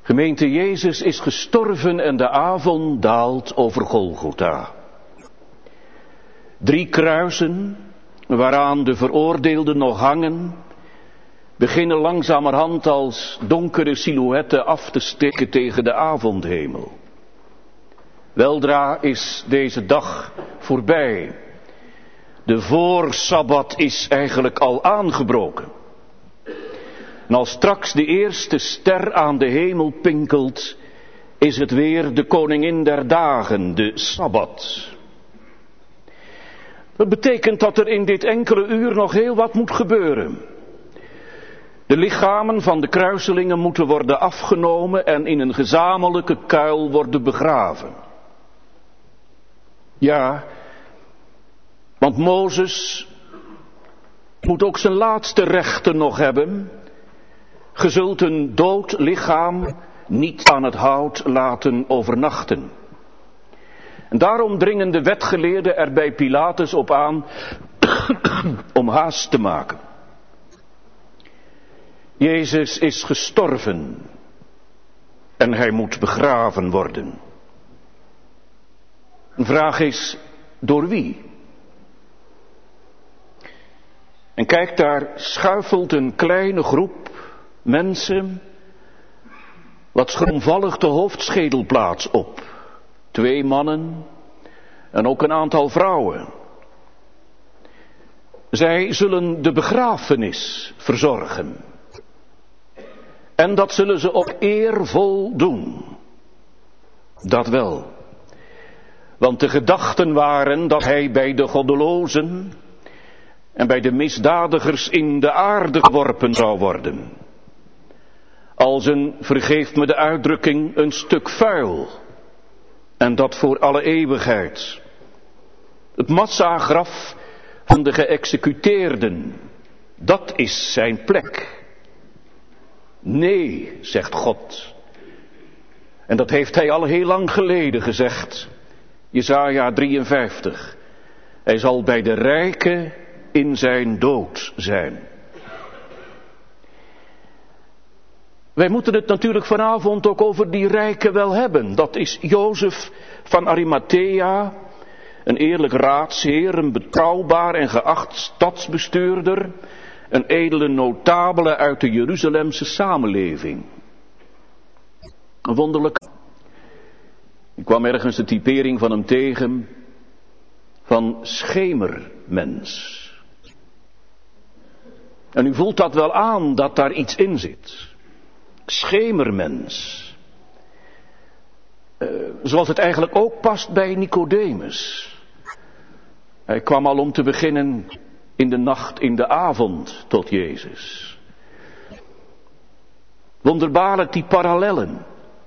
Gemeente, Jezus is gestorven en de avond daalt over Golgotha. 3 kruisen, waaraan de veroordeelden nog hangen, beginnen langzamerhand als donkere silhouetten af te steken tegen de avondhemel. Weldra is deze dag voorbij. De voorsabbat is eigenlijk al aangebroken. En als straks de eerste ster aan de hemel pinkelt, is het weer de koningin der dagen, de Sabbat. Dat betekent dat er in dit enkele uur nog heel wat moet gebeuren. De lichamen van de kruiselingen moeten worden afgenomen en in een gezamenlijke kuil worden begraven. Ja, want Mozes moet ook zijn laatste rechten nog hebben. Ge zult een dood lichaam niet aan het hout laten overnachten. En daarom dringen de wetgeleerden er bij Pilatus op aan om haast te maken. Jezus is gestorven en hij moet begraven worden. De vraag is, door wie? En kijk, daar schuifelt een kleine groep mensen wat schroomvallig de hoofdschedelplaats op. 2 mannen en ook een aantal vrouwen. Zij zullen de begrafenis verzorgen. En dat zullen ze op eervol doen. Dat wel. Want de gedachten waren dat hij bij de goddelozen en bij de misdadigers in de aarde geworpen zou worden. Als een, vergeef me de uitdrukking, een stuk vuil. En dat voor alle eeuwigheid. Het massagraf van de geëxecuteerden, dat is zijn plek. Nee, zegt God. En dat heeft hij al heel lang geleden gezegd. Jesaja 53. Hij zal bij de rijken in zijn dood zijn. Wij moeten het natuurlijk vanavond ook over die rijken wel hebben. Dat is Jozef van Arimathea, een eerlijk raadsheer, een betrouwbaar en geacht stadsbestuurder, een edele notabele uit de Jeruzalemse samenleving. Wonderlijk. Ik kwam ergens de typering van hem tegen, van schemermens. En u voelt dat wel aan, dat daar iets in zit. Schemermens. Zoals het eigenlijk ook past bij Nicodemus. Hij kwam al om te beginnen in de nacht, in de avond tot Jezus. Wonderbaarlijk die parallellen.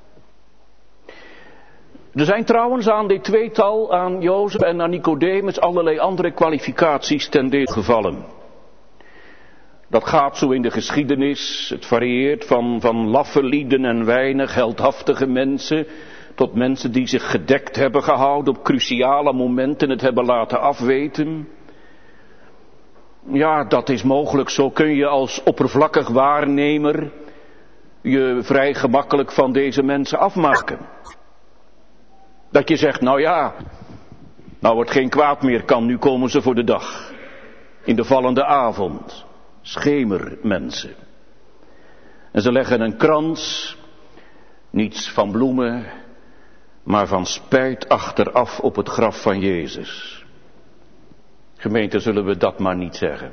Er zijn trouwens aan dit tweetal, aan Jozef en aan Nicodemus, allerlei andere kwalificaties ten deel gevallen. Dat gaat zo in de geschiedenis. Het varieert van laffe lieden en weinig heldhaftige mensen tot mensen die zich gedekt hebben gehouden op cruciale momenten, het hebben laten afweten. Ja, dat is mogelijk. Zo kun je als oppervlakkig waarnemer je vrij gemakkelijk van deze mensen afmaken. Dat je zegt, nou ja, nou wordt geen kwaad meer kan, nu komen ze voor de dag. In de vallende avond. Schemermensen. En ze leggen een krans, niets van bloemen, maar van spijt achteraf op het graf van Jezus. Gemeente, zullen we dat maar niet zeggen.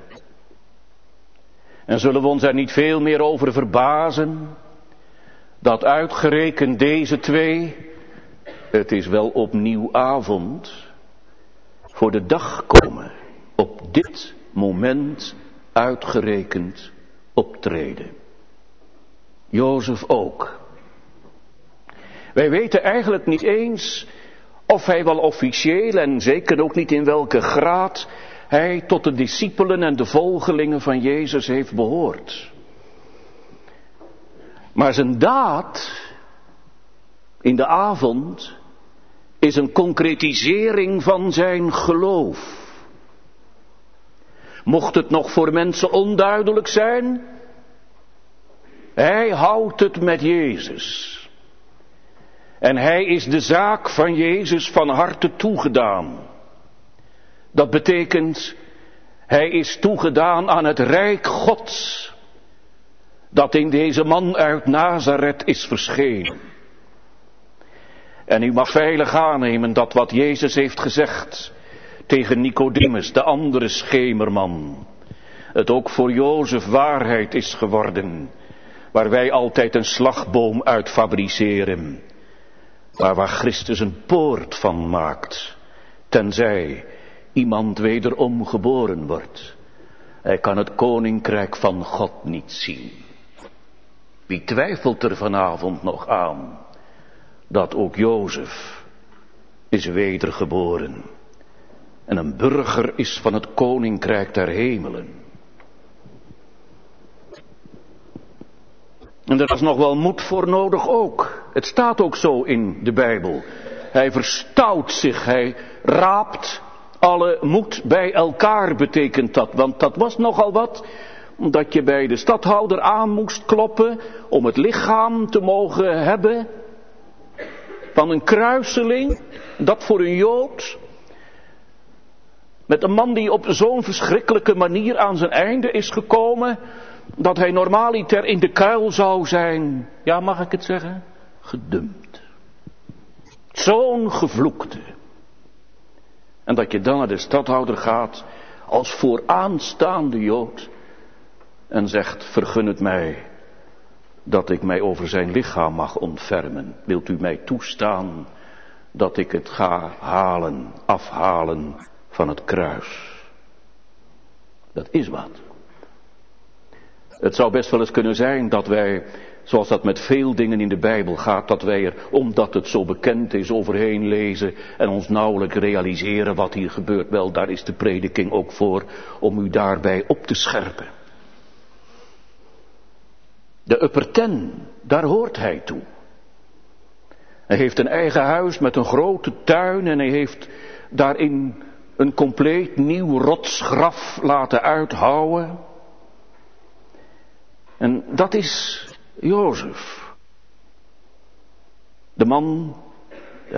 En zullen we ons er niet veel meer over verbazen, dat uitgerekend deze 2, het is wel opnieuw avond, voor de dag komen, op dit moment uitgerekend optreden. Jozef ook. Wij weten eigenlijk niet eens of hij wel officieel en zeker ook niet in welke graad hij tot de discipelen en de volgelingen van Jezus heeft behoord. Maar zijn daad in de avond is een concretisering van zijn geloof. Mocht het nog voor mensen onduidelijk zijn, Hij houdt het met Jezus. En hij is de zaak van Jezus van harte toegedaan. Dat betekent, hij is toegedaan aan het rijk Gods, dat in deze man uit Nazareth is verschenen. En u mag veilig aannemen dat wat Jezus heeft gezegd tegen Nicodemus, de andere schemerman, het ook voor Jozef waarheid is geworden, waar wij altijd een slagboom uit fabriceren, maar waar Christus een poort van maakt, tenzij iemand wederom geboren wordt. Hij kan het koninkrijk van God niet zien. Wie twijfelt er vanavond nog aan dat ook Jozef is wedergeboren en een burger is van het koninkrijk der hemelen? En daar is nog wel moed voor nodig ook. Het staat ook zo in de Bijbel. Hij verstout zich, hij raapt alle moed bij elkaar, betekent dat. Want dat was nogal wat, dat je bij de stadhouder aan moest kloppen om het lichaam te mogen hebben van een kruiseling, dat voor een Jood, met een man die op zo'n verschrikkelijke manier aan zijn einde is gekomen, dat hij normaaliter in de kuil zou zijn, ja, mag ik het zeggen, gedumpt. Zo'n gevloekte. En dat je dan naar de stadhouder gaat als vooraanstaande Jood en zegt, vergun het mij dat ik mij over zijn lichaam mag ontfermen. Wilt u mij toestaan dat ik het ga afhalen van het kruis? Dat is wat. Het zou best wel eens kunnen zijn dat wij, zoals dat met veel dingen in de Bijbel gaat, dat wij er, omdat het zo bekend is, overheen lezen en ons nauwelijks realiseren wat hier gebeurt. Wel, daar is de prediking ook voor, om u daarbij op te scherpen. De Upper Ten, daar hoort hij toe. Hij heeft een eigen huis met een grote tuin en hij heeft daarin een compleet nieuw rotsgraf laten uithouwen. En dat is Jozef. De man, de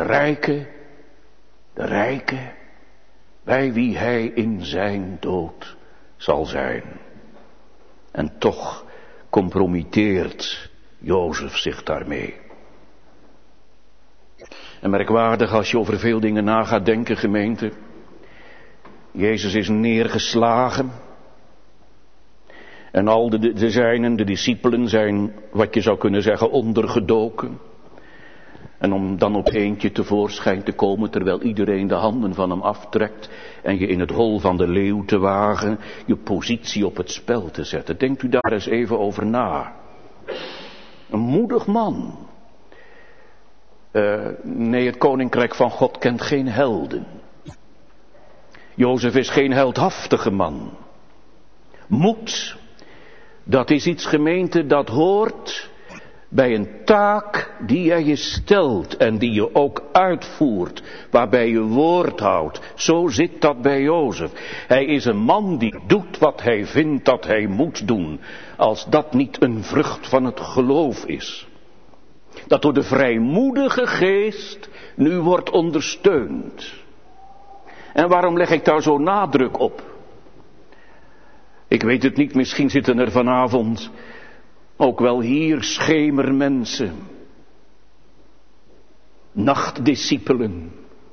rijke, bij wie hij in zijn dood zal zijn. En toch compromitteert Jozef zich daarmee. En merkwaardig als je over veel dingen na gaat denken, gemeente. Jezus is neergeslagen. En al de zijnen, de discipelen, zijn, wat je zou kunnen zeggen, ondergedoken. En om dan op eentje tevoorschijn te komen, terwijl iedereen de handen van hem aftrekt en je in het hol van de leeuw te wagen, je positie op het spel te zetten. Denkt u daar eens even over na. Een moedig man. Nee, het koninkrijk van God kent geen helden. Jozef is geen heldhaftige man. Moed, dat is iets, gemeente, dat hoort bij een taak die jij je stelt en die je ook uitvoert, waarbij je woord houdt. Zo zit dat bij Jozef. Hij is een man die doet wat hij vindt dat hij moet doen, als dat niet een vrucht van het geloof is. Dat door de vrijmoedige geest nu wordt ondersteund. En waarom leg ik daar zo nadruk op? Ik weet het niet, misschien zitten er vanavond ook wel hier schemermensen, nachtdiscipelen,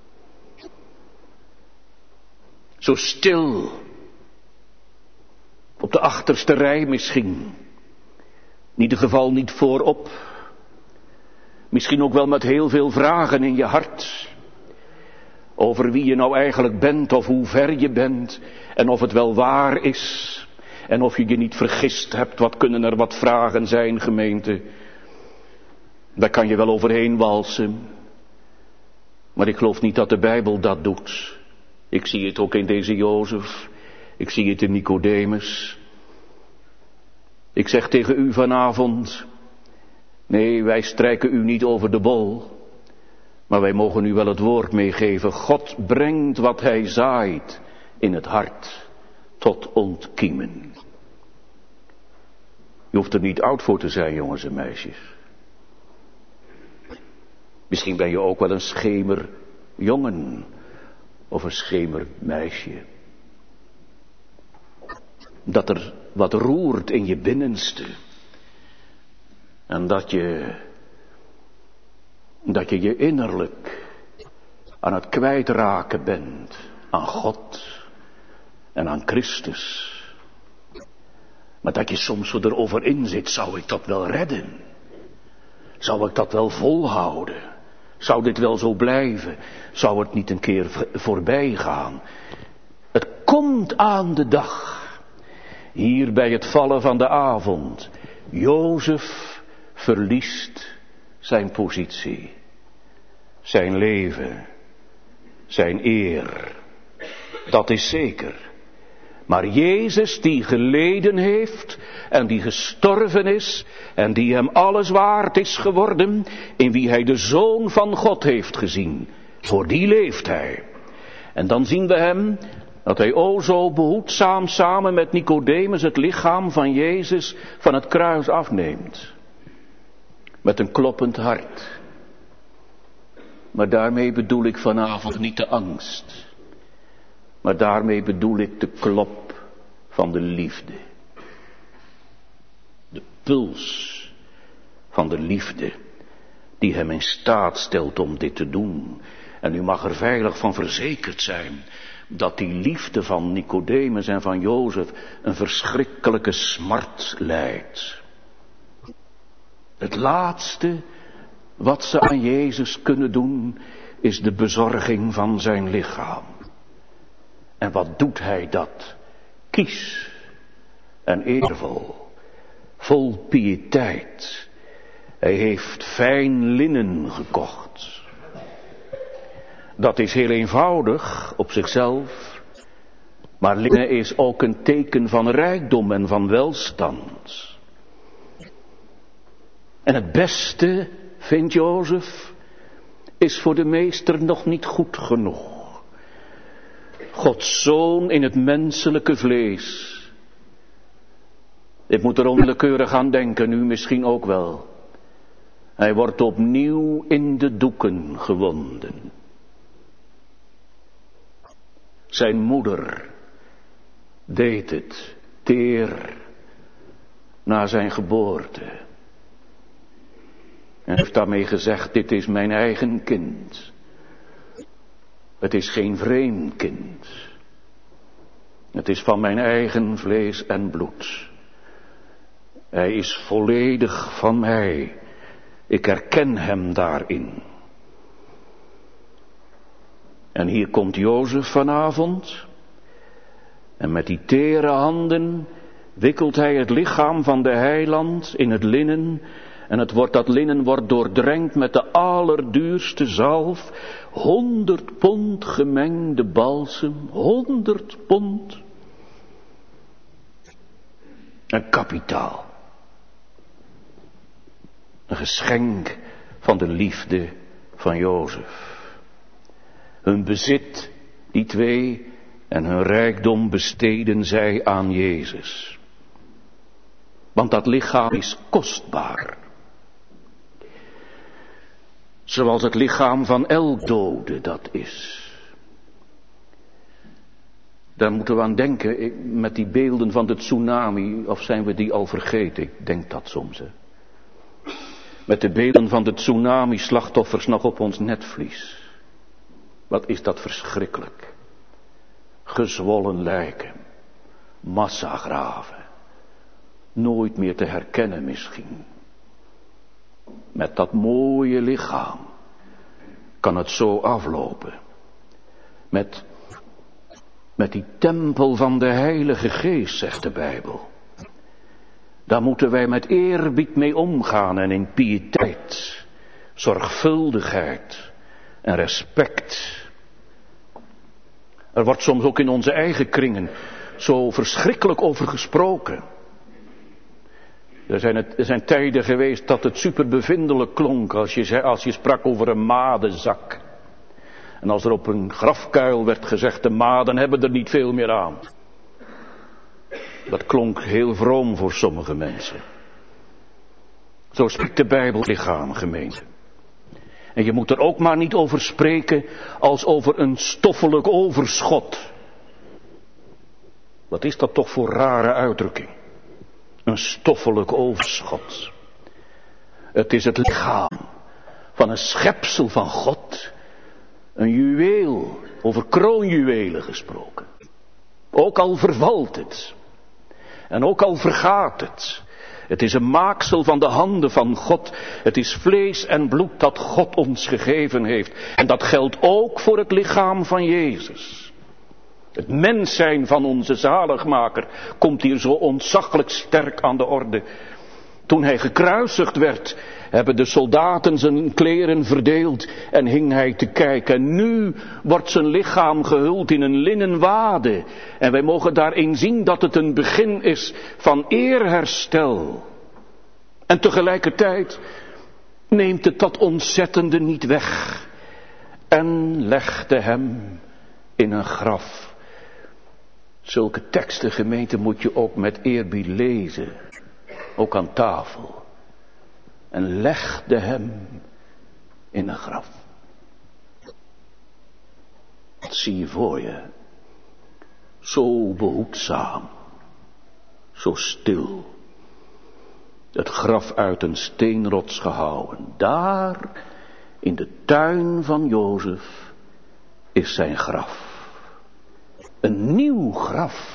zo stil, op de achterste rij misschien, in ieder geval niet voorop, misschien ook wel met heel veel vragen in je hart, over wie je nou eigenlijk bent of hoe ver je bent en of het wel waar is. En of je je niet vergist hebt, wat kunnen er wat vragen zijn, gemeente. Daar kan je wel overheen walsen. Maar ik geloof niet dat de Bijbel dat doet. Ik zie het ook in deze Jozef. Ik zie het in Nicodemus. Ik zeg tegen u vanavond, nee, wij strijken u niet over de bol. Maar wij mogen u wel het woord meegeven. God brengt wat hij zaait in het hart tot ontkiemen. Je hoeft er niet oud voor te zijn, jongens en meisjes. Misschien ben je ook wel een schemerjongen of een schemermeisje. Dat er wat roert in je binnenste. En dat je je innerlijk aan het kwijtraken bent aan God en aan Christus. Maar dat je soms zo erover in zit, zou ik dat wel redden? Zou ik dat wel volhouden? Zou dit wel zo blijven? Zou het niet een keer voorbij gaan? Het komt aan de dag. Hier bij het vallen van de avond. Jozef verliest zijn positie. Zijn leven. Zijn eer. Dat is zeker. Maar Jezus die geleden heeft en die gestorven is en die hem alles waard is geworden, in wie hij de Zoon van God heeft gezien, voor die leeft hij. En dan zien we hem dat hij o zo behoedzaam samen met Nicodemus het lichaam van Jezus van het kruis afneemt. Met een kloppend hart. Maar daarmee bedoel ik vanavond niet de angst. Maar daarmee bedoel ik de klop van de liefde. De puls van de liefde die hem in staat stelt om dit te doen. En u mag er veilig van verzekerd zijn dat die liefde van Nicodemus en van Jozef een verschrikkelijke smart lijdt. Het laatste wat ze aan Jezus kunnen doen is de bezorging van zijn lichaam. En wat doet hij dat? Kies en eervol, vol piëteit. Hij heeft fijn linnen gekocht. Dat is heel eenvoudig op zichzelf, maar linnen is ook een teken van rijkdom en van welstand. En het beste, vindt Jozef, is voor de meester nog niet goed genoeg. Gods Zoon in het menselijke vlees. Ik moet er onwillekeurig aan denken, u misschien ook wel. Hij wordt opnieuw in de doeken gewonden. Zijn moeder deed het teer na zijn geboorte. En heeft daarmee gezegd, dit is mijn eigen kind. Het is geen vreemd kind. Het is van mijn eigen vlees en bloed. Hij is volledig van mij. Ik herken hem daarin. En hier komt Jozef vanavond. En met die tere handen wikkelt hij het lichaam van de heiland in het linnen. En dat linnen wordt doordrenkt met de allerduurste zalf. 100 pond gemengde balsem. 100 pond. Een kapitaal. Een geschenk van de liefde van Jozef. Hun bezit, die twee, en hun rijkdom besteden zij aan Jezus. Want dat lichaam is kostbaar. Zoals het lichaam van elk dode dat is. Daar moeten we aan denken met die beelden van de tsunami. Of zijn we die al vergeten? Ik denk dat soms. Hè. Met de beelden van de tsunami-slachtoffers nog op ons netvlies. Wat is dat verschrikkelijk. Gezwollen lijken. Massagraven. Nooit meer te herkennen misschien. Met dat mooie lichaam kan het zo aflopen. Met die tempel van de Heilige Geest, zegt de Bijbel. Daar moeten wij met eerbied mee omgaan en in piëteit, zorgvuldigheid en respect. Er wordt soms ook in onze eigen kringen zo verschrikkelijk over gesproken. Er zijn tijden geweest dat het superbevindelijk klonk als je sprak over een madenzak. En als er op een grafkuil werd gezegd, de maden hebben er niet veel meer aan. Dat klonk heel vroom voor sommige mensen. Zo spreekt de Bijbel lichaam, gemeente. En je moet er ook maar niet over spreken als over een stoffelijk overschot. Wat is dat toch voor rare uitdrukking? Een stoffelijk overschot. Het is het lichaam van een schepsel van God. Een juweel, over kroonjuwelen gesproken. Ook al vervalt het. En ook al vergaat het. Het is een maaksel van de handen van God. Het is vlees en bloed dat God ons gegeven heeft. En dat geldt ook voor het lichaam van Jezus. Het mens zijn van onze zaligmaker komt hier zo ontzaglijk sterk aan de orde. Toen hij gekruisigd werd, hebben de soldaten zijn kleren verdeeld en hing hij te kijken. Nu wordt zijn lichaam gehuld in een linnen wade. En wij mogen daarin zien dat het een begin is van eerherstel. En tegelijkertijd neemt het dat ontzettende niet weg. En legde hem in een graf. Zulke teksten, gemeente, moet je ook met eerbied lezen. Ook aan tafel. En legde hem in een graf. Dat zie je voor je. Zo behoedzaam. Zo stil. Het graf uit een steenrots gehouwen. Daar, in de tuin van Jozef, is zijn graf. Een nieuw graf.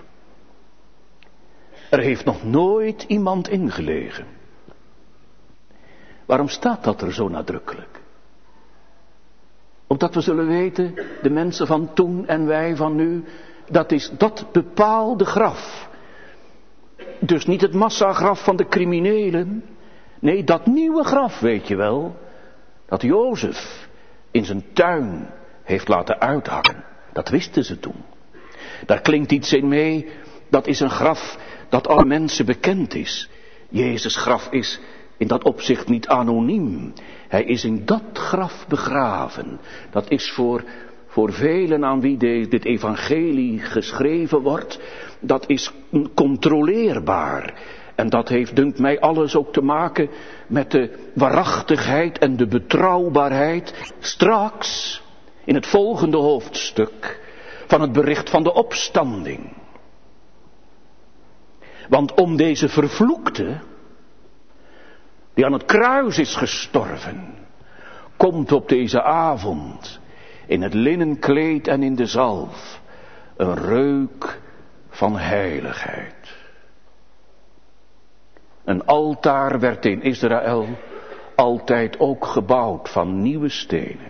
Er heeft nog nooit iemand ingelegen. Waarom staat dat er zo nadrukkelijk? Omdat we zullen weten, de mensen van toen en wij van nu, dat is dat bepaalde graf. Dus niet het massagraf van de criminelen. Nee, dat nieuwe graf, weet je wel. Dat Jozef in zijn tuin heeft laten uithakken. Dat wisten ze toen. Daar klinkt iets in mee. Dat is een graf dat alle mensen bekend is. Jezus' graf is in dat opzicht niet anoniem. Hij is in dat graf begraven. Dat is voor velen aan wie dit evangelie geschreven wordt, dat is controleerbaar. En dat heeft, dunkt mij, alles ook te maken met de waarachtigheid en de betrouwbaarheid straks in het volgende hoofdstuk van het bericht van de opstanding. Want om deze vervloekte, die aan het kruis is gestorven, komt op deze avond in het linnen kleed en in de zalf een reuk van heiligheid. Een altaar werd in Israël altijd ook gebouwd van nieuwe stenen.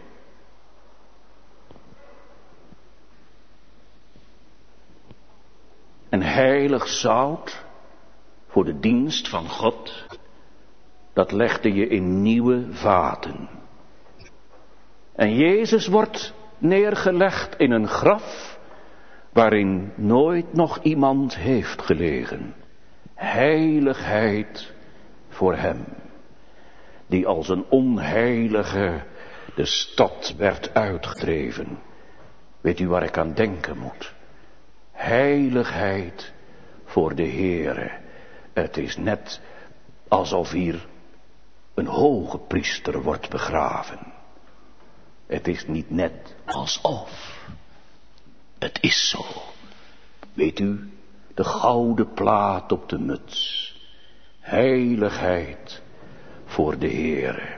En heilig zout voor de dienst van God, dat legde je in nieuwe vaten. En Jezus wordt neergelegd in een graf waarin nooit nog iemand heeft gelegen. Heiligheid voor hem, die als een onheilige de stad werd uitgedreven. Weet u waar ik aan denken moet? Heiligheid voor de Heere. Het is net alsof hier een hoge priester wordt begraven. Het is niet net alsof. Het is zo. Weet u, de gouden plaat op de muts. Heiligheid voor de Heere.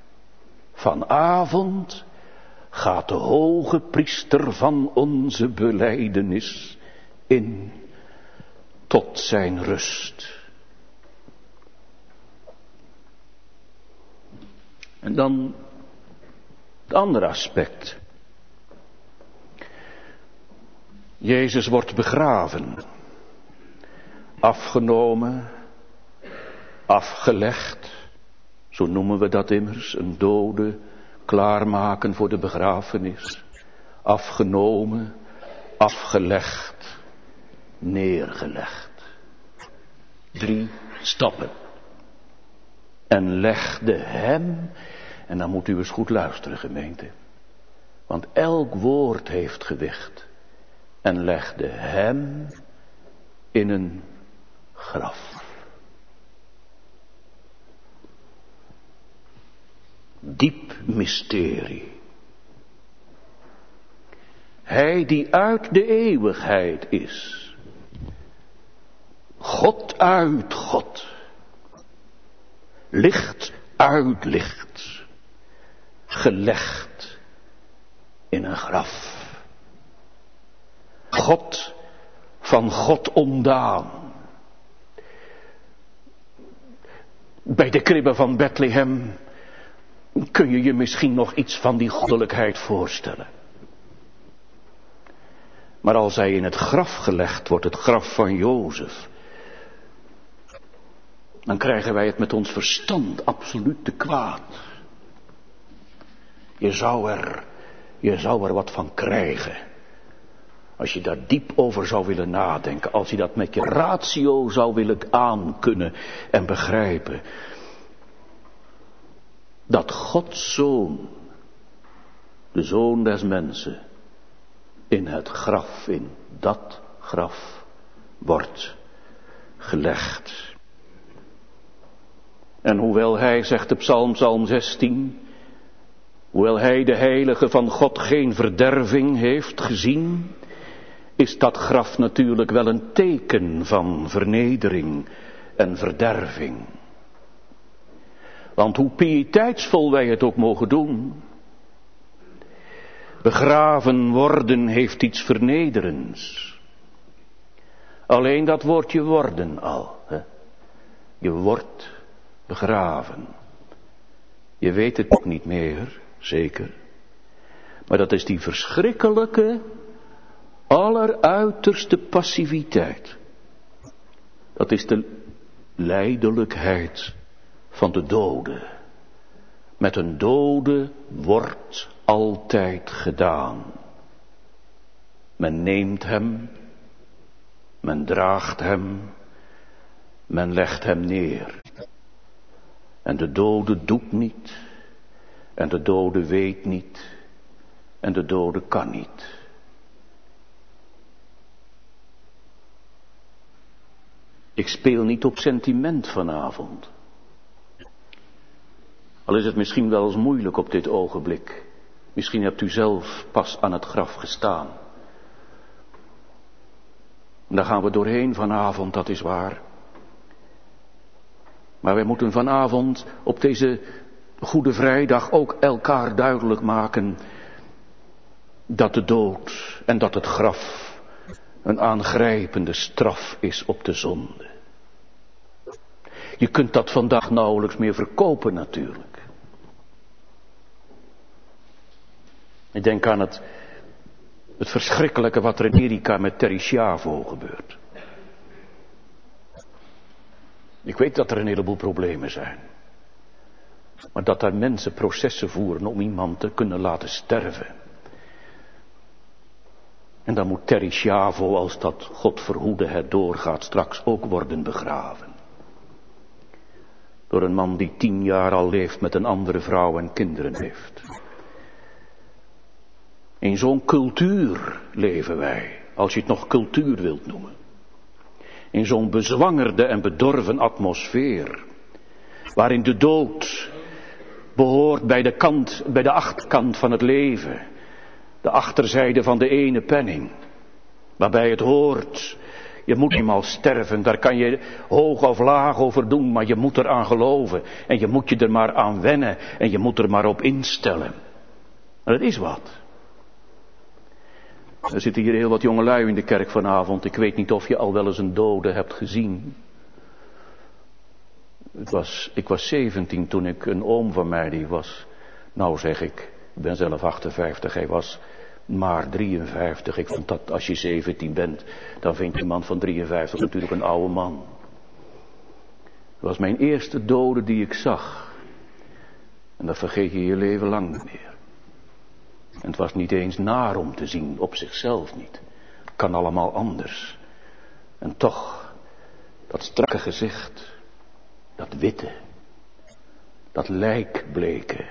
Vanavond gaat de hoge priester van onze belijdenis in tot zijn rust. En dan het andere aspect. Jezus wordt begraven, afgenomen, afgelegd, zo noemen we dat immers, een dode klaarmaken voor de begrafenis, afgenomen, afgelegd, neergelegd. 3 stappen. En legde hem, en dan moet u eens goed luisteren, gemeente, want elk woord heeft gewicht. En legde hem in een graf. Diep mysterie. Hij die uit de eeuwigheid is. God uit God. Licht uit licht. Gelegd in een graf. God van God ontdaan. Bij de kribbe van Bethlehem kun je je misschien nog iets van die goddelijkheid voorstellen. Maar als hij in het graf gelegd wordt, het graf van Jozef, dan krijgen wij het met ons verstand absoluut te kwaad. Je zou er wat van krijgen. Als je daar diep over zou willen nadenken. Als je dat met je ratio zou willen aankunnen en begrijpen. Dat Gods Zoon, de Zoon des mensen, in het graf, in dat graf, wordt gelegd. En hoewel hij, zegt de psalm 16, hoewel hij de heilige van God geen verderving heeft gezien, is dat graf natuurlijk wel een teken van vernedering en verderving. Want hoe pieteitsvol wij het ook mogen doen, begraven worden heeft iets vernederends. Alleen dat woordje worden al. Hè? Je wordt begraven. Je weet het ook niet meer, zeker. Maar dat is die verschrikkelijke, alleruiterste passiviteit. Dat is de lijdelijkheid van de dode. Met een dode wordt altijd gedaan. Men neemt hem, men draagt hem, men legt hem neer. En de dode doet niet, en de dode weet niet, en de dode kan niet. Ik speel niet op sentiment vanavond. Al is het misschien wel eens moeilijk op dit ogenblik. Misschien hebt u zelf pas aan het graf gestaan. En daar gaan we doorheen vanavond, dat is waar. Maar wij moeten vanavond op deze Goede Vrijdag ook elkaar duidelijk maken dat de dood en dat het graf een aangrijpende straf is op de zonde. Je kunt dat vandaag nauwelijks meer verkopen natuurlijk. Ik denk aan het verschrikkelijke wat er in Amerika met Terri Schiavo gebeurt. Ik weet dat er een heleboel problemen zijn. Maar dat daar mensen processen voeren om iemand te kunnen laten sterven. En dan moet Terri Schiavo, als dat God verhoede het doorgaat, straks ook worden begraven. Door een man die 10 jaar al leeft met een andere vrouw en kinderen heeft. In zo'n cultuur leven wij, als je het nog cultuur wilt noemen. In zo'n bezwangerde en bedorven atmosfeer. Waarin de dood behoort bij de achterkant van het leven. De achterzijde van de ene penning. Waarbij het hoort, je moet eenmaal sterven. Daar kan je hoog of laag over doen, maar je moet eraan geloven. En je moet je er maar aan wennen. En je moet er maar op instellen. Maar dat is wat. Er zitten hier heel wat jongelui in de kerk vanavond. Ik weet niet of je al wel eens een dode hebt gezien. Ik was 17 toen ik een oom van mij, die was, nou zeg ik ben zelf 58, hij was maar 53. Ik vond dat als je 17 bent, dan vind je iemand van 53 natuurlijk een oude man. Dat was mijn eerste dode die ik zag. En dat vergeet je je leven lang niet meer. En het was niet eens naar om te zien, op zichzelf niet. Het kan allemaal anders. En toch, dat strakke gezicht, dat witte, dat lijkbleke,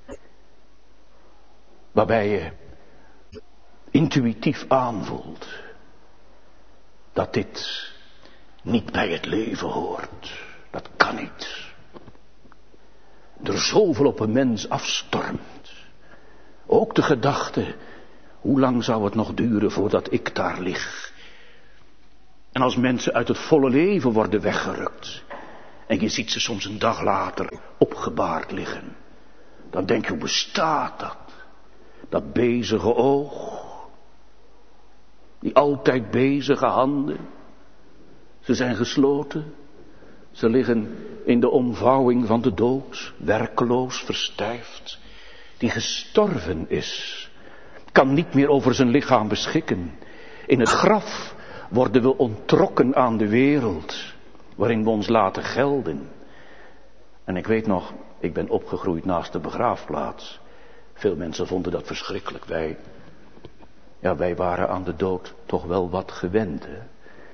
waarbij je intuïtief aanvoelt dat dit niet bij het leven hoort. Dat kan niet. er zoveel op een mens afstormt. Ook de gedachte, hoe lang zou het nog duren voordat ik daar lig? En als mensen uit het volle leven worden weggerukt, en je ziet ze soms een dag later opgebaard liggen, dan denk je, hoe bestaat dat? Dat bezige oog, die altijd bezige handen, ze zijn gesloten. Ze liggen in de omvouwing van de dood, werkeloos, verstijfd. Die gestorven is, kan niet meer over zijn lichaam beschikken. In het graf worden we onttrokken aan de wereld, waarin we ons laten gelden. En ik weet nog, ik ben opgegroeid naast de begraafplaats. Veel mensen vonden dat verschrikkelijk. Wij waren aan de dood toch wel wat gewend, hè?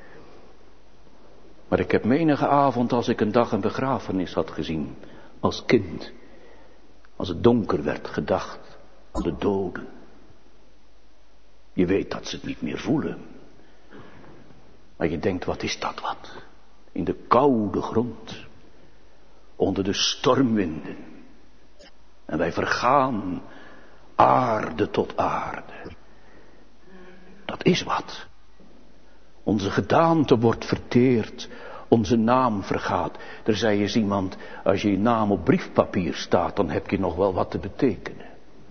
Maar ik heb menige avond, als ik een dag een begrafenis had gezien, als kind, als het donker werd, gedacht aan de doden. Je weet dat ze het niet meer voelen. Maar je denkt, wat is dat wat? In de koude grond, onder de stormwinden. En wij vergaan aarde tot aarde. Dat is wat. Onze gedaante wordt verteerd, onze naam vergaat. Er zei eens iemand, als je naam op briefpapier staat, dan heb je nog wel wat te betekenen.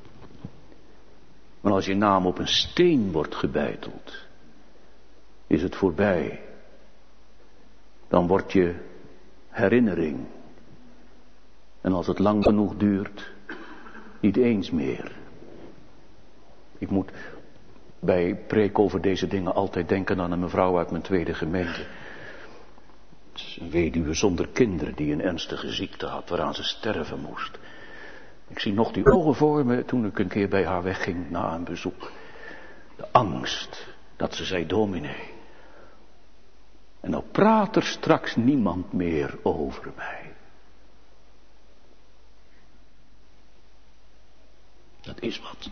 Maar als je naam op een steen wordt gebeiteld, is het voorbij. Dan word je herinnering. En als het lang genoeg duurt, niet eens meer. Ik moet bij preek over deze dingen altijd denken aan een mevrouw uit mijn tweede gemeente. Het is een weduwe zonder kinderen die een ernstige ziekte had waaraan ze sterven moest. Ik zie nog die ogen voor me toen ik een keer bij haar wegging na een bezoek. De angst dat ze zei, dominee. En nou praat er straks niemand meer over mij. Dat is wat.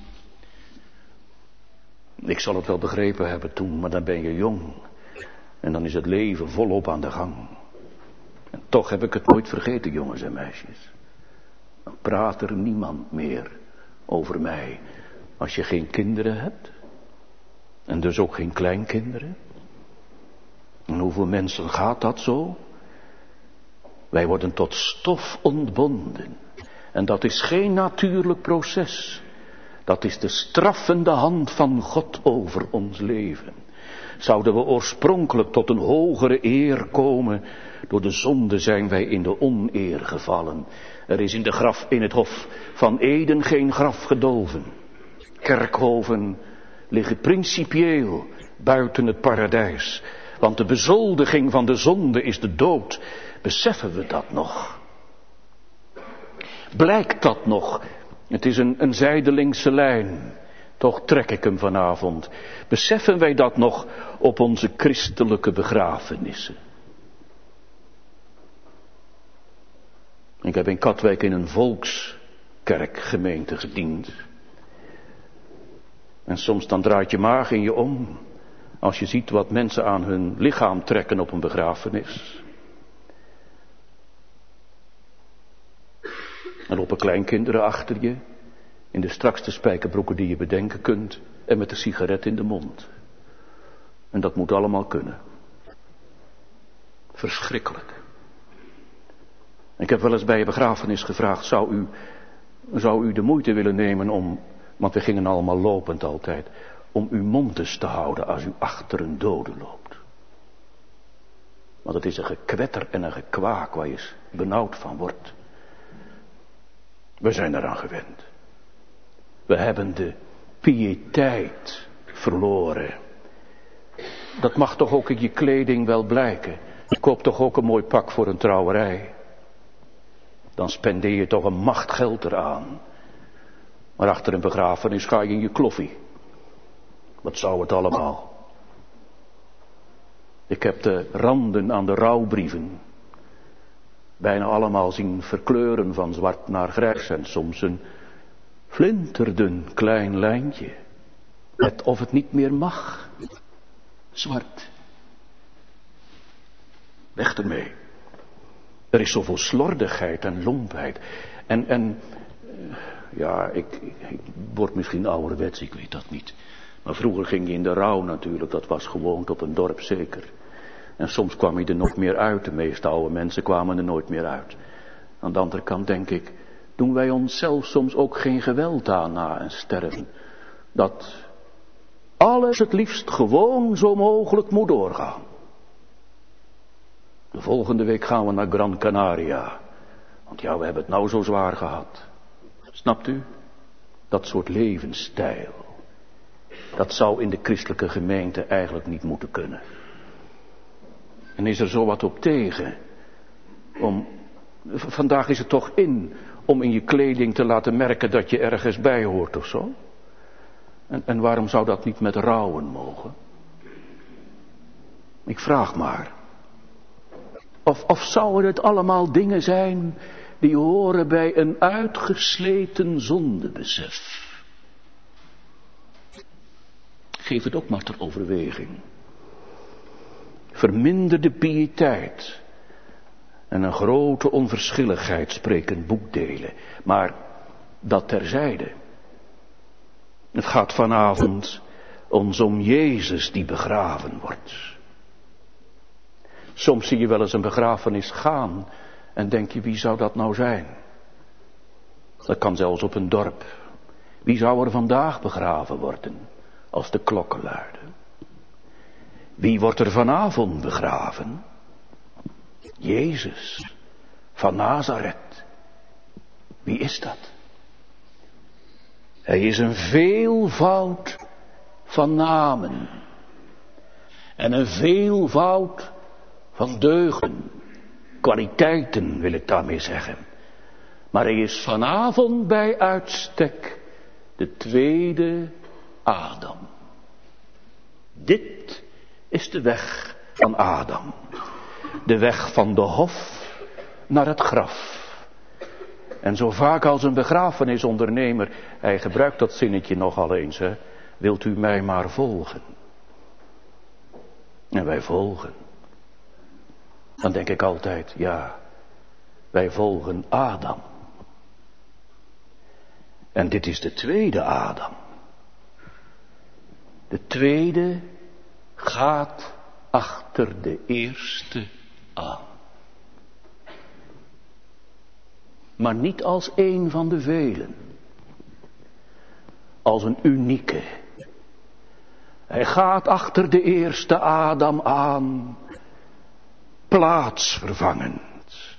Ik zal het wel begrepen hebben toen, maar dan ben je jong. En dan is het leven volop aan de gang. En toch heb ik het nooit vergeten, jongens en meisjes. Dan praat er niemand meer over mij. Als je geen kinderen hebt. En dus ook geen kleinkinderen. En hoeveel mensen gaat dat zo? Wij worden tot stof ontbonden. En dat is geen natuurlijk proces. Dat is de straffende hand van God over ons leven. Zouden we oorspronkelijk tot een hogere eer komen, door de zonde zijn wij in de oneer gevallen. Er is in het hof van Eden geen graf gedolven. Kerkhoven liggen principieel buiten het paradijs. Want de bezoldiging van de zonde is de dood. Beseffen we dat nog? Blijkt dat nog? Het is een zijdelingse lijn. Toch trek ik hem vanavond. Beseffen wij dat nog op onze christelijke begrafenissen? Ik heb in Katwijk in een volkskerkgemeente gediend. En soms dan draait je maag in je om. Als je ziet wat mensen aan hun lichaam trekken op een begrafenis. Er lopen kleinkinderen achter je. In de strakste spijkerbroeken die je bedenken kunt. En met een sigaret in de mond. En dat moet allemaal kunnen. Verschrikkelijk. Ik heb wel eens bij een begrafenis gevraagd. Zou u de moeite willen nemen om. Want we gingen allemaal lopend altijd. Om uw mond dus te houden als u achter een dode loopt. Want het is een gekwetter en een gekwaak waar je benauwd van wordt. We zijn eraan gewend. We hebben de piëteit verloren. Dat mag toch ook in je kleding wel blijken. Koop toch ook een mooi pak voor een trouwerij. Dan spendeer je toch een macht geld eraan. Maar achter een begrafenis ga je in je kloffie. Wat zou het allemaal? Ik heb de randen aan de rouwbrieven bijna allemaal zien verkleuren van zwart naar grijs en soms een flinterdun klein lijntje. Net of het niet meer mag. Zwart. Weg ermee. Er is zoveel slordigheid en lompheid. Ja, ik word misschien ouderwets, ik weet dat niet. Maar vroeger ging je in de rouw natuurlijk, dat was gewoon op een dorp zeker. En soms kwam je er nog meer uit, de meeste oude mensen kwamen er nooit meer uit. Aan de andere kant denk ik, doen wij onszelf soms ook geen geweld aan na een sterven. Dat alles het liefst gewoon zo mogelijk moet doorgaan. De volgende week gaan we naar Gran Canaria. Want ja, we hebben het nou zo zwaar gehad. Snapt u? Dat soort levensstijl. Dat zou in de christelijke gemeente eigenlijk niet moeten kunnen. En is er zo wat op tegen? Vandaag is het toch om in je kleding te laten merken dat je ergens bij hoort of zo? En waarom zou dat niet met rouwen mogen? Ik vraag maar. Of zouden het allemaal dingen zijn die horen bij een uitgesleten zondebesef? Geef het ook maar ter overweging. Verminderde piëteit en een grote onverschilligheid spreken boekdelen. Maar dat terzijde. Het gaat vanavond ons om Jezus die begraven wordt. Soms zie je wel eens een begrafenis gaan en denk je, wie zou dat nou zijn? Dat kan zelfs op een dorp. Wie zou er vandaag begraven worden als de klokken luiden? Wie wordt er vanavond begraven? Jezus van Nazareth. Wie is dat? Hij is een veelvoud van namen. En een veelvoud van deugden. Kwaliteiten wil ik daarmee zeggen. Maar hij is vanavond bij uitstek de tweede Adam. Dit is de weg van Adam. De weg van de hof naar het graf. En zo vaak als een begrafenisondernemer, hij gebruikt dat zinnetje nogal eens, hè, wilt u mij maar volgen? En wij volgen. Dan denk ik altijd, ja, wij volgen Adam. En dit is de tweede Adam. De tweede gaat achter de eerste aan. Maar niet als een van de velen. Als een unieke. Hij gaat achter de eerste Adam aan. Plaatsvervangend.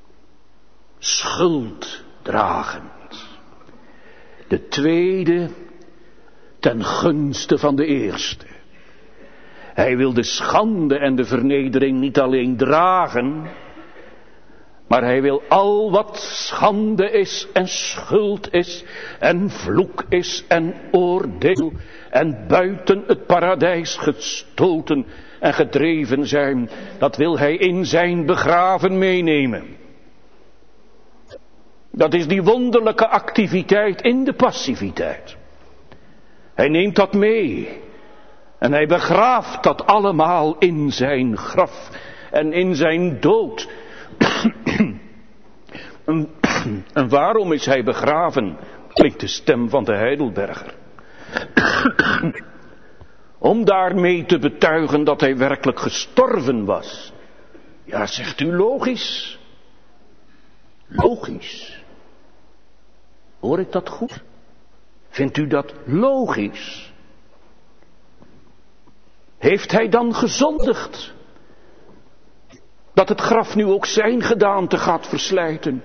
Schulddragend. De tweede ten gunste van de eerste. Hij wil de schande en de vernedering niet alleen dragen, maar hij wil al wat schande is en schuld is en vloek is en oordeel en buiten het paradijs gestoten en gedreven zijn, dat wil hij in zijn begraven meenemen. Dat is die wonderlijke activiteit in de passiviteit. Hij neemt dat mee. En hij begraaft dat allemaal in zijn graf en in zijn dood. En waarom is hij begraven? Klinkt de stem van de Heidelberger. Om daarmee te betuigen dat hij werkelijk gestorven was. Ja, zegt u logisch? Logisch. Hoor ik dat goed? Vindt u dat logisch? Heeft hij dan gezondigd? Dat het graf nu ook zijn gedaante gaat verslijten?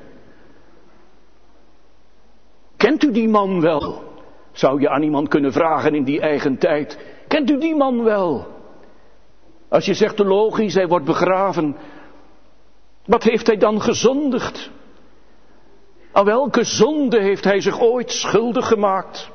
Kent u die man wel? Zou je aan iemand kunnen vragen in die eigen tijd. Kent u die man wel? Als je zegt logisch, hij wordt begraven. Wat heeft hij dan gezondigd? Aan welke zonde heeft hij zich ooit schuldig gemaakt?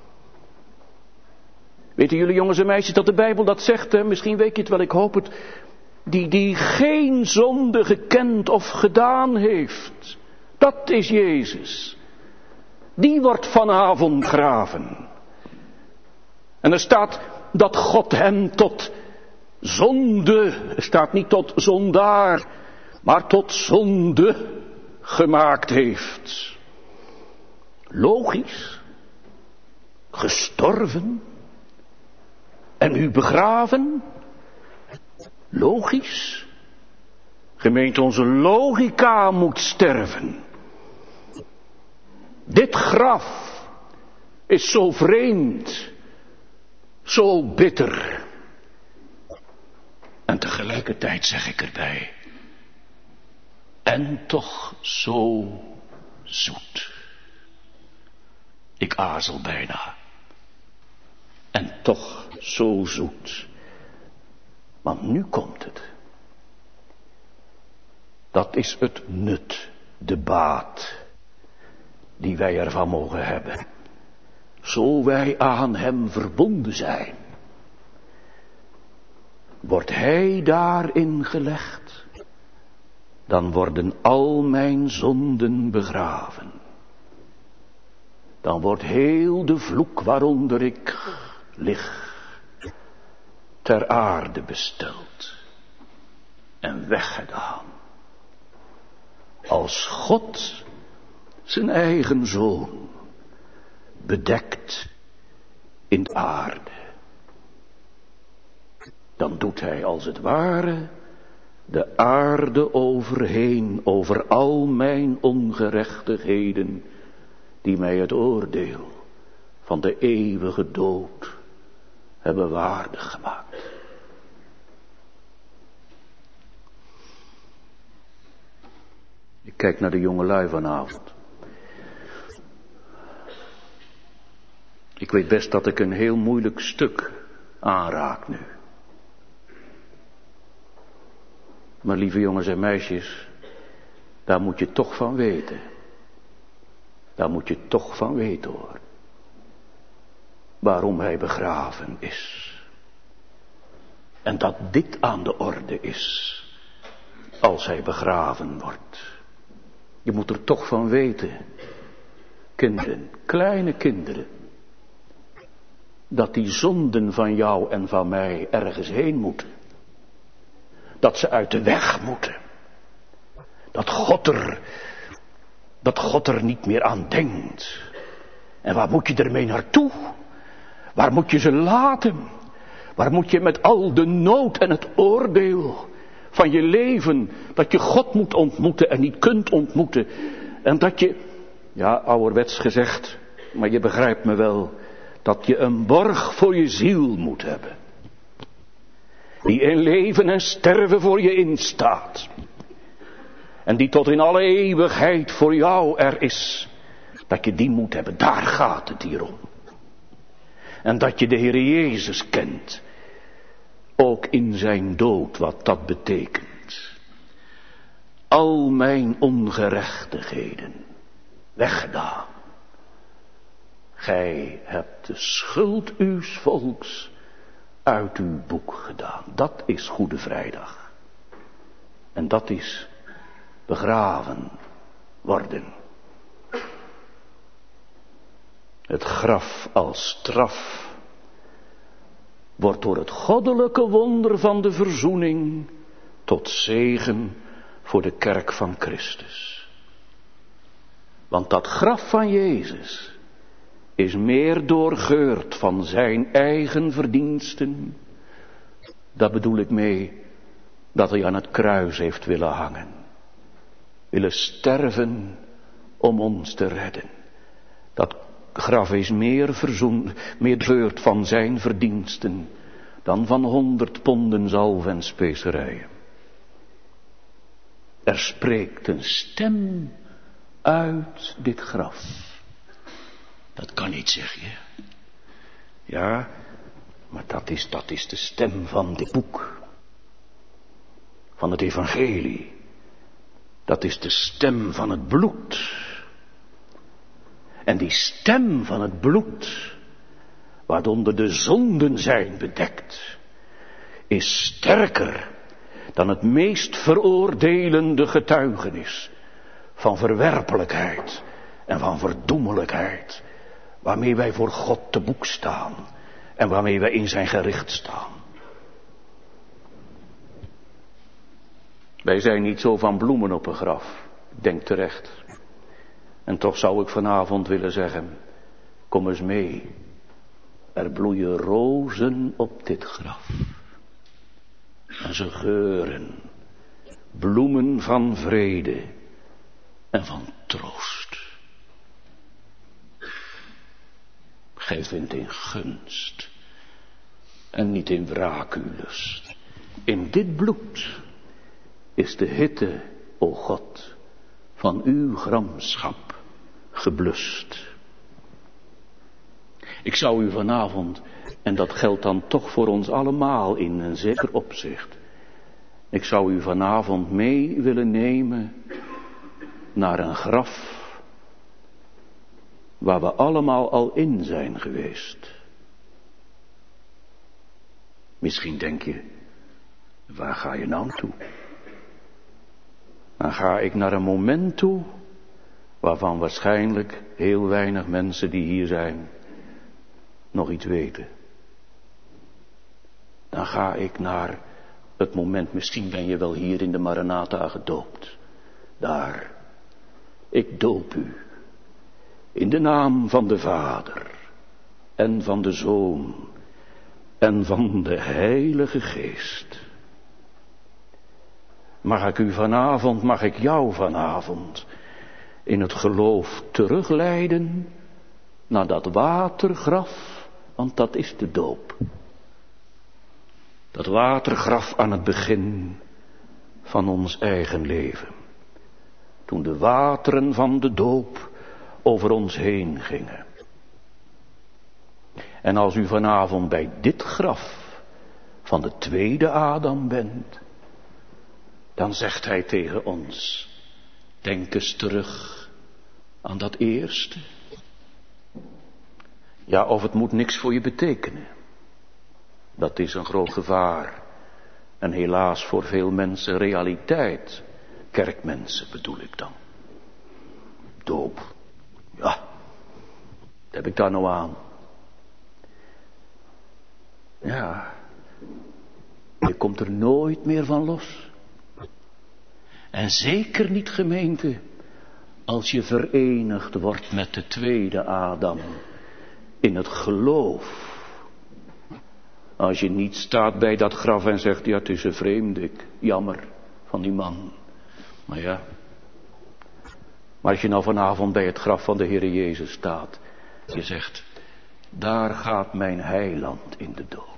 Weten jullie jongens en meisjes dat de Bijbel dat zegt? Hè? Misschien weet je het wel, ik hoop het. Die geen zonde gekend of gedaan heeft. Dat is Jezus. Die wordt vanavond begraven. En er staat dat God hem tot zonde, er staat niet tot zondaar, maar tot zonde gemaakt heeft. Logisch. Gestorven. En nu begraven. Logisch. Gemeente, onze logica moet sterven. Dit graf is zo vreemd, zo bitter. En tegelijkertijd zeg ik erbij, en toch zo zoet. Ik aarzel bijna. En toch zo zoet. Want nu komt het. Dat is het nut, de baat, die wij ervan mogen hebben. Zo wij aan hem verbonden zijn. Wordt hij daarin gelegd, dan worden al mijn zonden begraven. Dan wordt heel de vloek waaronder ik lig, ter aarde besteld en weggedaan. Als God zijn eigen zoon bedekt in de aarde. Dan doet hij als het ware de aarde overheen over al mijn ongerechtigheden die mij het oordeel van de eeuwige dood hebben waardig gemaakt. Ik kijk naar de jongelui vanavond. Ik weet best dat ik een heel moeilijk stuk aanraak nu. Maar lieve jongens en meisjes, daar moet je toch van weten. Daar moet je toch van weten hoor. Waarom hij begraven is. En dat dit aan de orde is. Als hij begraven wordt. Je moet er toch van weten. Kinderen, kleine kinderen. Dat die zonden van jou en van mij ergens heen moeten. Dat ze uit de weg moeten. Dat God er niet meer aan denkt. En waar moet je ermee naartoe? Waar moet je ze laten? Waar moet je met al de nood en het oordeel van je leven, dat je God moet ontmoeten en niet kunt ontmoeten. En dat je, ja, ouderwets gezegd, maar je begrijpt me wel, dat je een borg voor je ziel moet hebben. Die in leven en sterven voor je instaat. En die tot in alle eeuwigheid voor jou er is. Dat je die moet hebben, daar gaat het hier om. En dat je de Heer Jezus kent. Ook in zijn dood, wat dat betekent. Al mijn ongerechtigheden weggedaan. Gij hebt de schuld uws volks uit uw boek gedaan. Dat is Goede Vrijdag. En dat is begraven worden. Het graf als straf wordt door het goddelijke wonder van de verzoening tot zegen voor de kerk van Christus. Want dat graf van Jezus is meer doorgeurd van zijn eigen verdiensten. Daar bedoel ik mee dat hij aan het kruis heeft willen hangen. Willen sterven om ons te redden. Dat graf is meer doorgeurd van zijn verdiensten dan van 100 ponden zalf en specerijen. Er spreekt een stem uit dit graf. Dat kan niet, zeg je. Ja, maar dat is de stem van dit boek. Van het evangelie. Dat is de stem van het bloed. En die stem van het bloed, waaronder de zonden zijn bedekt, is sterker dan het meest veroordelende getuigenis van verwerpelijkheid en van verdoemelijkheid, waarmee wij voor God te boek staan en waarmee wij in zijn gericht staan. Wij zijn niet zo van bloemen op een graf, denk terecht. En toch zou ik vanavond willen zeggen, kom eens mee. Er bloeien rozen op dit graf. En ze geuren, bloemen van vrede en van troost. Gij vindt in gunst en niet in wraaklust. In dit bloed is de hitte, o God, van uw gramschap geblust. Ik zou u vanavond, en dat geldt dan toch voor ons allemaal in een zeker opzicht, ik zou u vanavond mee willen nemen naar een graf waar we allemaal al in zijn geweest. Misschien denk je, waar ga je nou toe? Dan ga ik naar een moment toe waarvan waarschijnlijk heel weinig mensen die hier zijn nog iets weten. Dan ga ik naar het moment, misschien ben je wel hier in de Maranatha gedoopt. Daar, ik doop u in de naam van de Vader en van de Zoon en van de Heilige Geest. Mag ik jou vanavond in het geloof terugleiden naar dat watergraf, want dat is de doop. Dat watergraf aan het begin van ons eigen leven. Toen de wateren van de doop over ons heen gingen. En als u vanavond bij dit graf van de tweede Adam bent, dan zegt hij tegen ons, denk eens terug aan dat eerste. Ja, of het moet niks voor je betekenen. Dat is een groot gevaar. En helaas voor veel mensen realiteit. Kerkmensen bedoel ik dan. Doop. Ja, wat heb ik daar nou aan? Ja, je komt er nooit meer van los. En zeker niet, gemeente, als je verenigd wordt met de tweede Adam in het geloof. Als je niet staat bij dat graf en zegt, ja, het is een vreemde, jammer van die man. Maar ja, maar als je nou vanavond bij het graf van de Heere Jezus staat, je zegt, daar gaat mijn heiland in de dood.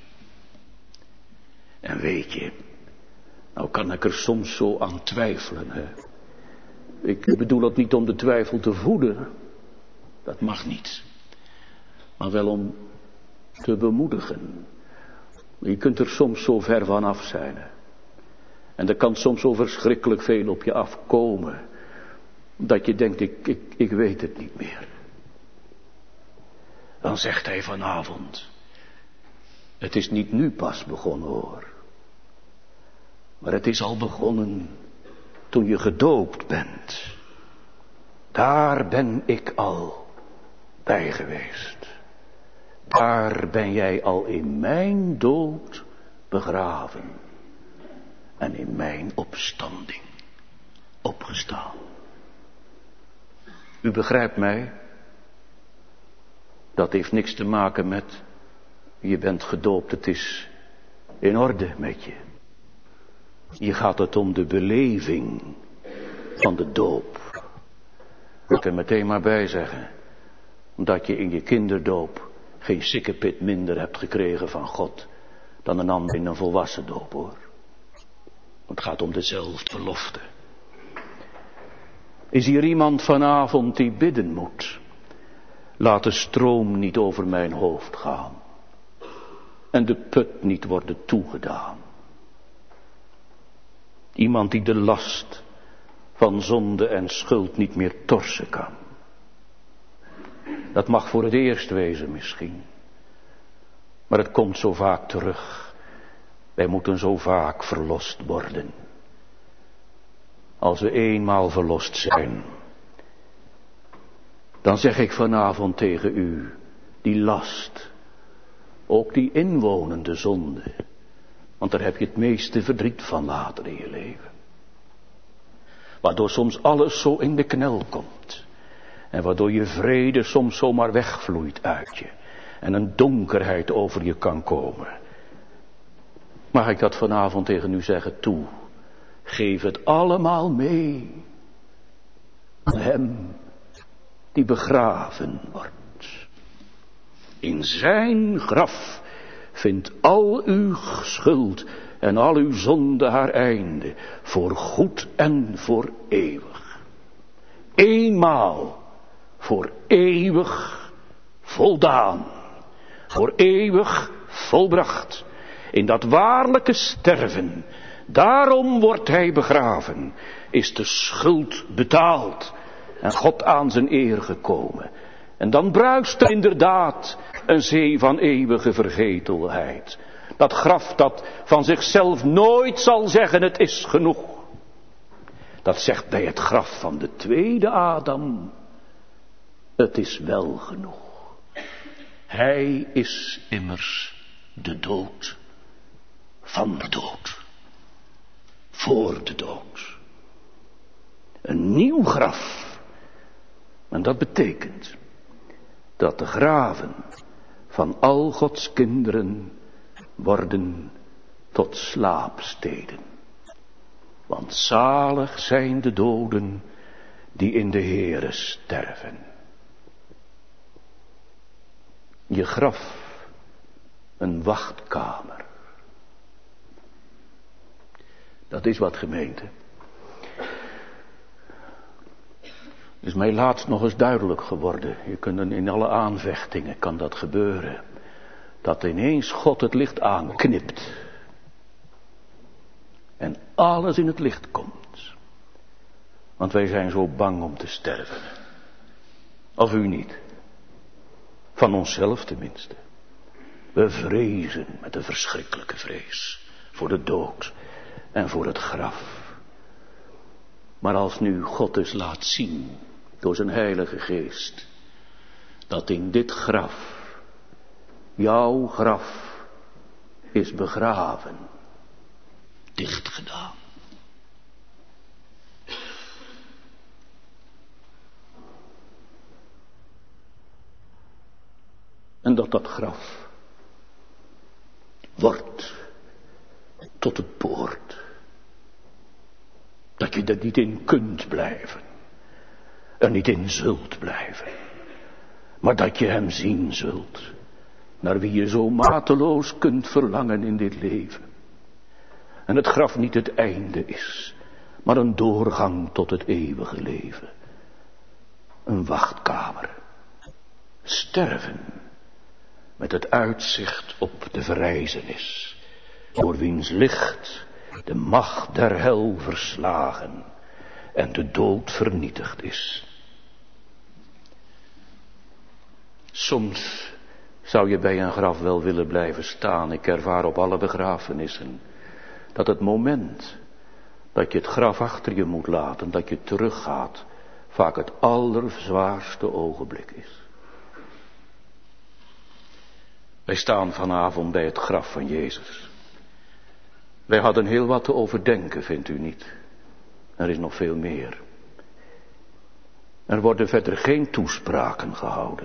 En weet je, nou kan ik er soms zo aan twijfelen, hè. Ik bedoel dat niet om de twijfel te voeden, dat mag niet. Maar wel om te bemoedigen. Je kunt er soms zo ver vanaf zijn. Hè. En er kan soms zo verschrikkelijk veel op je afkomen, dat je denkt, ik weet het niet meer. Dan zegt hij vanavond, het is niet nu pas begonnen hoor. Maar het is al begonnen toen je gedoopt bent. Daar ben ik al bij geweest. Daar ben jij al in mijn dood begraven. En in mijn opstanding opgestaan. U begrijpt mij? Dat heeft niks te maken met, je bent gedoopt, het is in orde met je. Hier gaat het om de beleving van de doop. Ik kan er meteen maar bij zeggen, dat je in je kinderdoop geen sikkepit minder hebt gekregen van God dan een ander in een volwassen doop hoor. Het gaat om dezelfde belofte. Is hier iemand vanavond die bidden moet? Laat de stroom niet over mijn hoofd gaan. En de put niet worden toegedaan. Iemand die de last van zonde en schuld niet meer torsen kan. Dat mag voor het eerst wezen misschien. Maar het komt zo vaak terug. Wij moeten zo vaak verlost worden. Als we eenmaal verlost zijn, dan zeg ik vanavond tegen u, die last, ook die inwonende zonde, want daar heb je het meeste verdriet van later in je leven. Waardoor soms alles zo in de knel komt. En waardoor je vrede soms zomaar wegvloeit uit je. En een donkerheid over je kan komen. Mag ik dat vanavond tegen u zeggen? Toe. Geef het allemaal mee. Aan hem die begraven wordt. In zijn graf vindt al uw schuld en al uw zonde haar einde. Voor goed en voor eeuwig. Eenmaal. Voor eeuwig voldaan. Voor eeuwig volbracht. In dat waarlijke sterven. Daarom wordt hij begraven. Is de schuld betaald. En God aan zijn eer gekomen. En dan bruist er inderdaad een zee van eeuwige vergetelheid. Dat graf dat van zichzelf nooit zal zeggen het is genoeg. Dat zegt bij het graf van de tweede Adam. Het is wel genoeg. Hij is immers de dood van de dood. Voor de dood. Een nieuw graf. En dat betekent dat de graven van al Gods kinderen worden tot slaapsteden. Want zalig zijn de doden die in de Heere sterven. Je graf, een wachtkamer. Dat is wat, gemeente. Is mij laatst nog eens duidelijk geworden. Je kunt in alle aanvechtingen kan dat gebeuren. Dat ineens God het licht aanknipt. En alles in het licht komt. Want wij zijn zo bang om te sterven. Of u niet. Van onszelf tenminste. We vrezen met een verschrikkelijke vrees. Voor de dood en voor het graf. Maar als nu God eens laat zien, door zijn Heilige Geest, dat in dit graf, jouw graf, is begraven, dicht gedaan. En dat dat graf wordt tot een poort. Dat je er niet in kunt blijven. Er niet in zult blijven. Maar dat je hem zien zult. Naar wie je zo mateloos kunt verlangen in dit leven. En het graf niet het einde is. Maar een doorgang tot het eeuwige leven. Een wachtkamer. Sterven. Met het uitzicht op de verrijzenis. Door wiens licht de macht der hel verslagen en de dood vernietigd is. Soms zou je bij een graf wel willen blijven staan. Ik ervaar op alle begrafenissen dat het moment dat je het graf achter je moet laten, dat je teruggaat, vaak het allerzwaarste ogenblik is. Wij staan vanavond bij het graf van Jezus. Wij hadden heel wat te overdenken, vindt u niet? Er is nog veel meer. Er worden verder geen toespraken gehouden.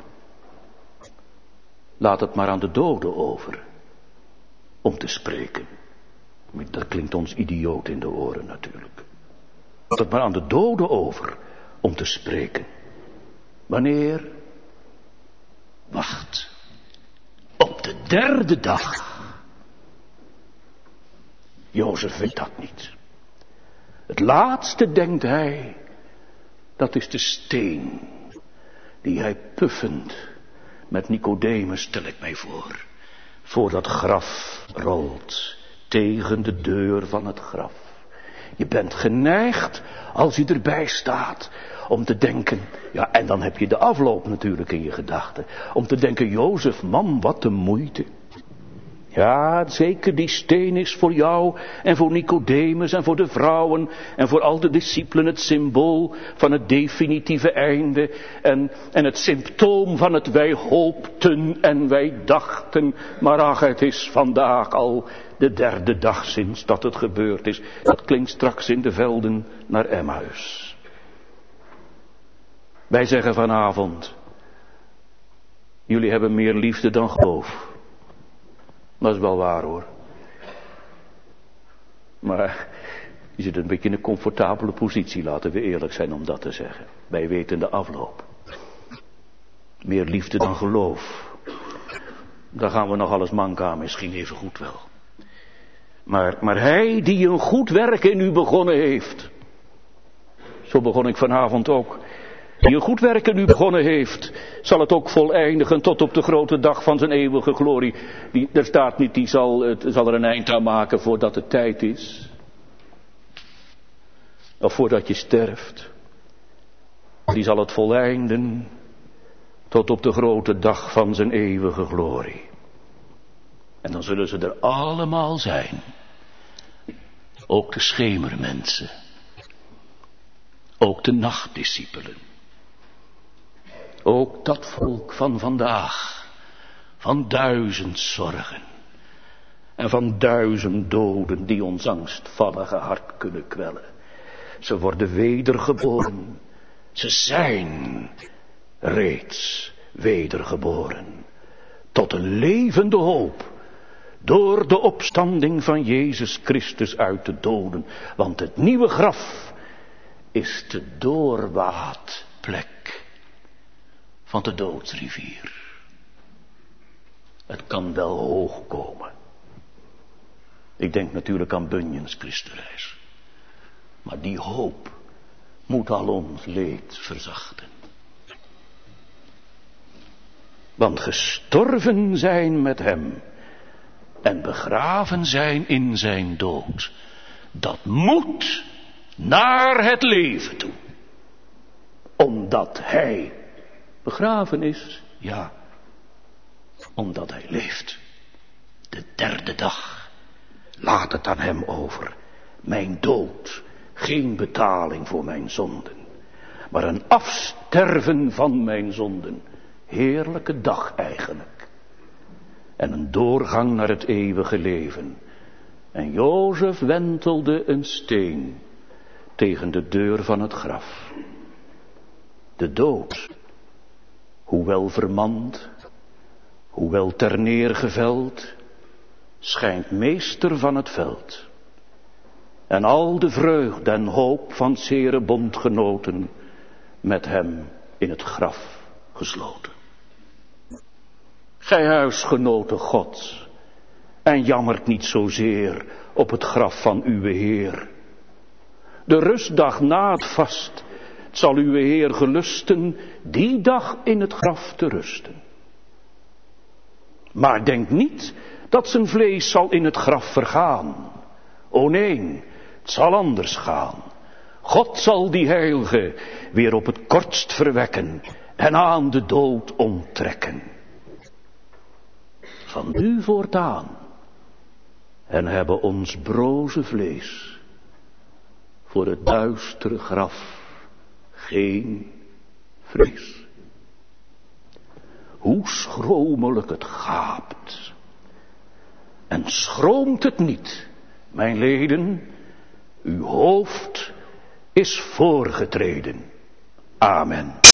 Laat het maar aan de doden over. Om te spreken. Dat klinkt ons idioot in de oren natuurlijk. Laat het maar aan de doden over. Om te spreken. Wanneer? Wacht. Op de derde dag. Jozef weet dat niet. Het laatste denkt hij, dat is de steen die hij puffend met Nicodemus, stel ik mij voor dat graf rolt tegen de deur van het graf. Je bent geneigd, als je erbij staat, om te denken, ja, en dan heb je de afloop natuurlijk in je gedachten, om te denken, Jozef, man, wat een moeite. Ja, zeker, die steen is voor jou en voor Nicodemus en voor de vrouwen en voor al de discipelen het symbool van het definitieve einde en het symptoom van het wij hoopten en wij dachten, maar ach, het is vandaag al de derde dag sinds dat het gebeurd is. Dat klinkt straks in de velden naar Emmaus. Wij zeggen vanavond, jullie hebben meer liefde dan geloof. Dat is wel waar hoor. Maar je zit een beetje in een comfortabele positie, laten we eerlijk zijn om dat te zeggen. Wij weten de afloop. Meer liefde dan geloof. Daar gaan we nog alles mank aan, misschien even goed wel. Maar hij die een goed werk in u begonnen heeft. Zo begon ik vanavond ook. Die een goed werk in u begonnen heeft, zal het ook voleindigen tot op de grote dag van zijn eeuwige glorie. Er staat niet, die zal er een eind aan maken voordat het tijd is. Of voordat je sterft. Die zal het voleinden tot op de grote dag van zijn eeuwige glorie. En dan zullen ze er allemaal zijn. Ook de schemermensen. Ook de nachtdiscipelen. Ook dat volk van vandaag. Van 1000 zorgen. En van 1000 doden die ons angstvallige hart kunnen kwellen. Ze worden wedergeboren. Ze zijn reeds wedergeboren. Tot een levende hoop. Door de opstanding van Jezus Christus uit de doden. Want het nieuwe graf is de doorwaadplek van de doodsrivier. Het kan wel hoog komen. Ik denk natuurlijk aan Bunyan's Christenreis. Maar die hoop moet al ons leed verzachten. Want gestorven zijn met hem en begraven zijn in zijn dood, dat moet naar het leven toe. Omdat hij begraven is, ja, omdat hij leeft. De derde dag, laat het aan hem over. Mijn dood, geen betaling voor mijn zonden, maar een afsterven van mijn zonden. Heerlijke dag eigenlijk. En een doorgang naar het eeuwige leven. En Jozef wentelde een steen tegen de deur van het graf. De dood, hoewel vermand, hoewel terneergeveld, schijnt meester van het veld. En al de vreugde en hoop van zere bondgenoten met hem in het graf gesloten. Gij huisgenoten Gods, en jammert niet zozeer op het graf van uw Heer. De rustdag na het vast, het zal uw Heer gelusten die dag in het graf te rusten. Maar denk niet dat zijn vlees zal in het graf vergaan. O nee, het zal anders gaan. God zal die heilige weer op het kortst verwekken en aan de dood onttrekken. Van nu voortaan en hebben ons broze vlees voor het duistere graf geen vrees. Hoe schromelijk het gaapt en schroomt het niet, mijn leden, uw hoofd is voorgetreden. Amen.